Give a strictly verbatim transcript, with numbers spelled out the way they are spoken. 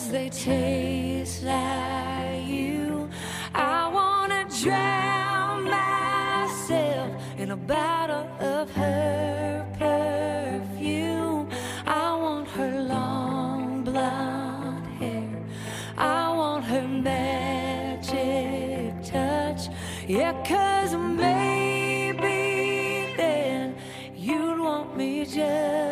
they taste like you. I wanna drown myself in a bottle of her perfume. I want her long blonde hair, I want her magic touch. Yeah, 'cause maybe then you'd want me just